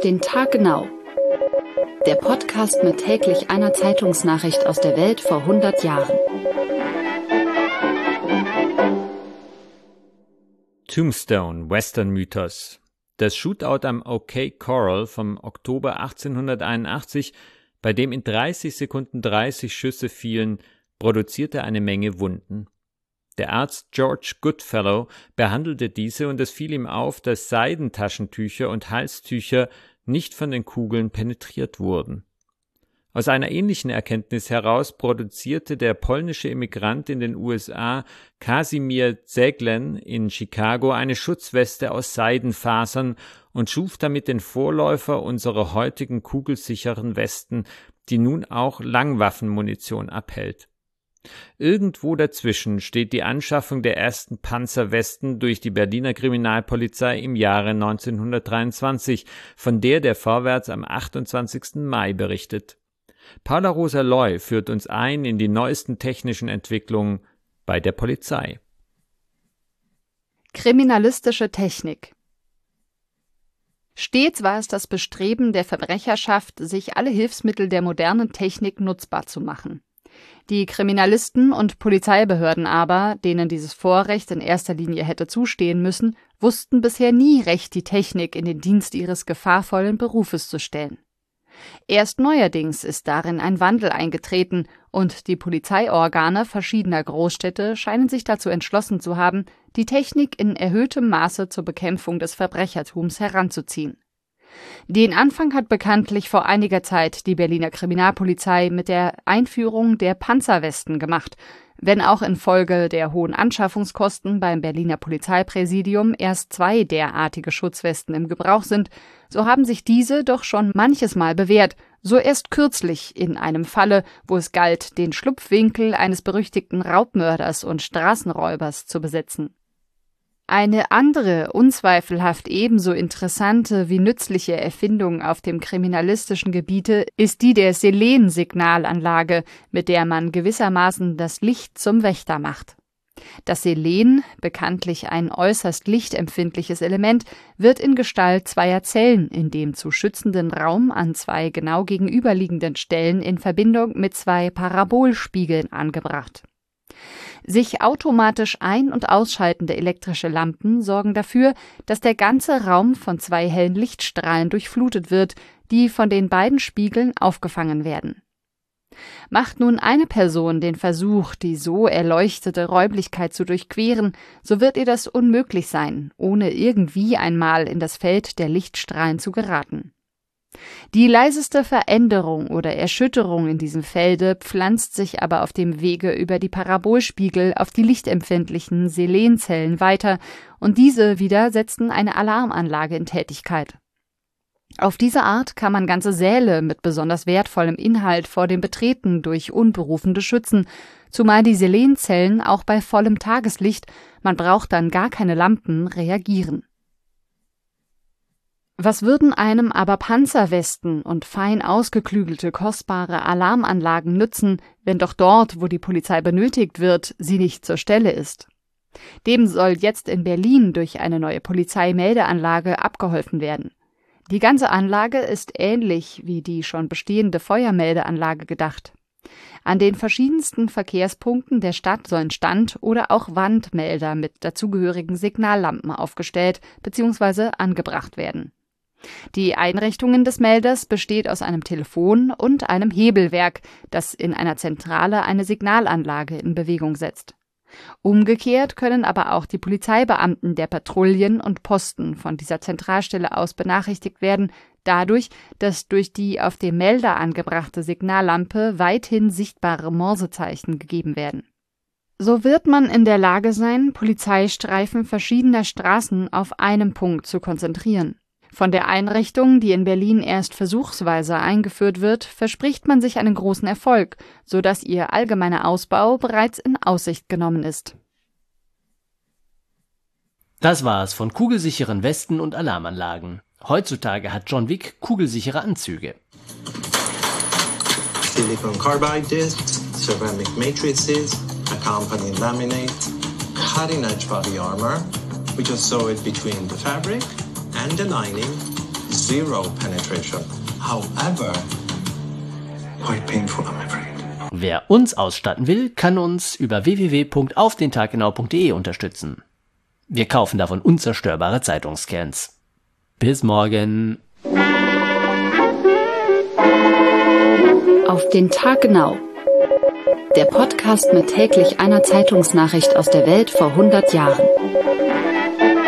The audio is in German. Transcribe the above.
den Tag genau. Der Podcast mit täglich einer Zeitungsnachricht aus der Welt vor 100 Jahren. Tombstone, Western-Mythos. Das Shootout am OK Corral vom Oktober 1881, bei dem in 30 Sekunden 30 Schüsse fielen, produzierte eine Menge Wunden. Der Arzt George Goodfellow behandelte diese und es fiel ihm auf, dass Seidentaschentücher und Halstücher nicht von den Kugeln penetriert wurden. Aus einer ähnlichen Erkenntnis heraus produzierte der polnische Immigrant in den USA Casimir Zeglen in Chicago eine Schutzweste aus Seidenfasern und schuf damit den Vorläufer unserer heutigen kugelsicheren Westen, die nun auch Langwaffenmunition abhält. Irgendwo dazwischen steht die Anschaffung der ersten Panzerwesten durch die Berliner Kriminalpolizei im Jahre 1923, von der der Vorwärts am 28. Mai berichtet. Paula Rosa Loy führt uns ein in die neuesten technischen Entwicklungen bei der Polizei. Kriminalistische Technik. Stets war es das Bestreben der Verbrecherschaft, sich alle Hilfsmittel der modernen Technik nutzbar zu machen. Die Kriminalisten und Polizeibehörden aber, denen dieses Vorrecht in erster Linie hätte zustehen müssen, wussten bisher nie recht, die Technik in den Dienst ihres gefahrvollen Berufes zu stellen. Erst neuerdings ist darin ein Wandel eingetreten und die Polizeiorgane verschiedener Großstädte scheinen sich dazu entschlossen zu haben, die Technik in erhöhtem Maße zur Bekämpfung des Verbrechertums heranzuziehen. Den Anfang hat bekanntlich vor einiger Zeit die Berliner Kriminalpolizei mit der Einführung der Panzerwesten gemacht. Wenn auch infolge der hohen Anschaffungskosten beim Berliner Polizeipräsidium erst 2 derartige Schutzwesten im Gebrauch sind, so haben sich diese doch schon manches Mal bewährt, so erst kürzlich in einem Falle, wo es galt, den Schlupfwinkel eines berüchtigten Raubmörders und Straßenräubers zu besetzen. Eine andere, unzweifelhaft ebenso interessante wie nützliche Erfindung auf dem kriminalistischen Gebiete ist die der Selen-Signalanlage, mit der man gewissermaßen das Licht zum Wächter macht. Das Selen, bekanntlich ein äußerst lichtempfindliches Element, wird in Gestalt 2 Zellen in dem zu schützenden Raum an 2 genau gegenüberliegenden Stellen in Verbindung mit 2 Parabolspiegeln angebracht. Sich automatisch ein- und ausschaltende elektrische Lampen sorgen dafür, dass der ganze Raum von 2 hellen Lichtstrahlen durchflutet wird, die von den beiden Spiegeln aufgefangen werden. Macht nun eine Person den Versuch, die so erleuchtete Räumlichkeit zu durchqueren, so wird ihr das unmöglich sein, ohne irgendwie einmal in das Feld der Lichtstrahlen zu geraten. Die leiseste Veränderung oder Erschütterung in diesem Felde pflanzt sich aber auf dem Wege über die Parabolspiegel auf die lichtempfindlichen Selenzellen weiter und diese wieder setzen eine Alarmanlage in Tätigkeit. Auf diese Art kann man ganze Säle mit besonders wertvollem Inhalt vor dem Betreten durch Unberufene schützen, zumal die Selenzellen auch bei vollem Tageslicht, man braucht dann gar keine Lampen, reagieren. Was würden einem aber Panzerwesten und fein ausgeklügelte, kostbare Alarmanlagen nützen, wenn doch dort, wo die Polizei benötigt wird, sie nicht zur Stelle ist? Dem soll jetzt in Berlin durch eine neue Polizeimeldeanlage abgeholfen werden. Die ganze Anlage ist ähnlich wie die schon bestehende Feuermeldeanlage gedacht. An den verschiedensten Verkehrspunkten der Stadt sollen Stand- oder auch Wandmelder mit dazugehörigen Signallampen aufgestellt bzw. angebracht werden. Die Einrichtungen des Melders besteht aus einem Telefon und einem Hebelwerk, das in einer Zentrale eine Signalanlage in Bewegung setzt. Umgekehrt können aber auch die Polizeibeamten der Patrouillen und Posten von dieser Zentralstelle aus benachrichtigt werden, dadurch, dass durch die auf dem Melder angebrachte Signallampe weithin sichtbare Morsezeichen gegeben werden. So wird man in der Lage sein, Polizeistreifen verschiedener Straßen auf einem Punkt zu konzentrieren. Von der Einrichtung, die in Berlin erst versuchsweise eingeführt wird, verspricht man sich einen großen Erfolg, sodass ihr allgemeiner Ausbau bereits in Aussicht genommen ist. Das war's von kugelsicheren Westen und Alarmanlagen. Heutzutage hat John Wick kugelsichere Anzüge. Silicon carbide discs, ceramic matrices, accompanying laminate, cutting-edge body armor. We just sew it between the fabric and the lining zero penetration. However, quite painful, I'm afraid. Wer uns ausstatten will, kann uns über www.aufdentaggenau.de unterstützen. Wir kaufen davon unzerstörbare Zeitungsscans. Bis morgen. Auf den Tag genau. Der Podcast mit täglich einer Zeitungsnachricht aus der Welt vor 100 Jahren.